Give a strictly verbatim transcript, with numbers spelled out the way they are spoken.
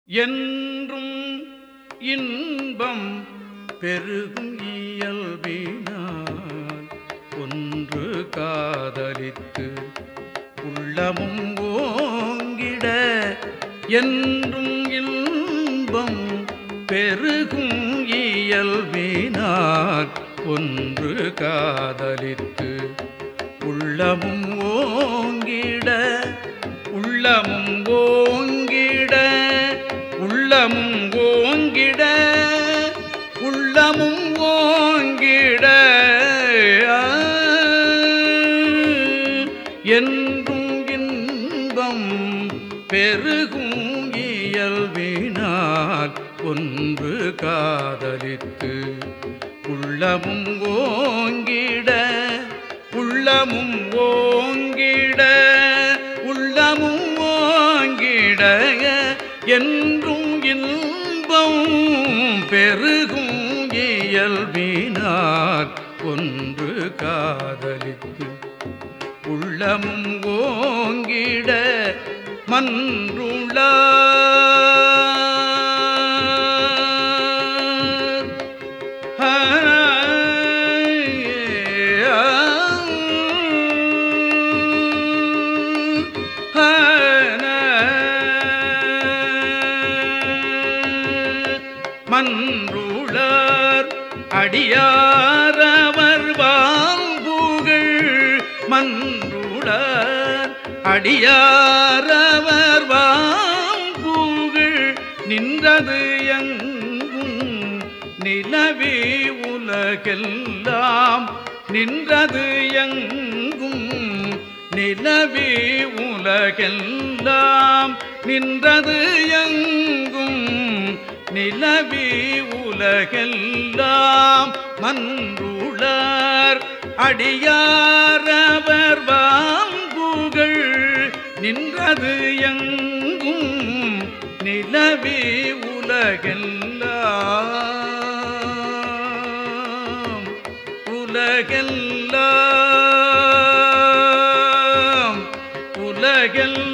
என்றும் இன்பம் பெருகும் இயல்பினால் ஒன்று காதலித்து உள்ளமும் ஓங்கிட என்றும் இன்பம் பெருகும் இயல்பினால் ஒன்று காதலித்து உள்ளமும் ஓங்கிட உள்ளமும் ஓங்கிட உள்ளமும் ஓங்கிட உள்ளமும் ஓங்கிட என்றும் இன்பம் பெருகும் இயல்பினால் ஒன்று காதலித்து உள்ளமும் ஓங்கிட உள்ளமும் ஓங்கிட உள்ளமும் ஓங்கிட என்றும் இன்பம் பெருகும் இயல்பினார் ஒன்று காதலித்து உள்ளமும் ஓங்கிட மன்றுளார் மன்றுளார் அடியாரவர் வாங்குகள் மன்றுளார் அடியாரவர் வாங்குகள் நின்றது எங்கும் நிலவி உலகெல்லாம் நின்றது எங்கும் நிலவி உலகெல்லாம் நின்றது எங்கும் நிலவி உலகெல்லாம் மன்றுளார் அடியாரவர் வாங்குகள் நின்றது எங்கும் நிலவி உலகெல்லாம் உலகெல்லாம் உலகெல்லாம்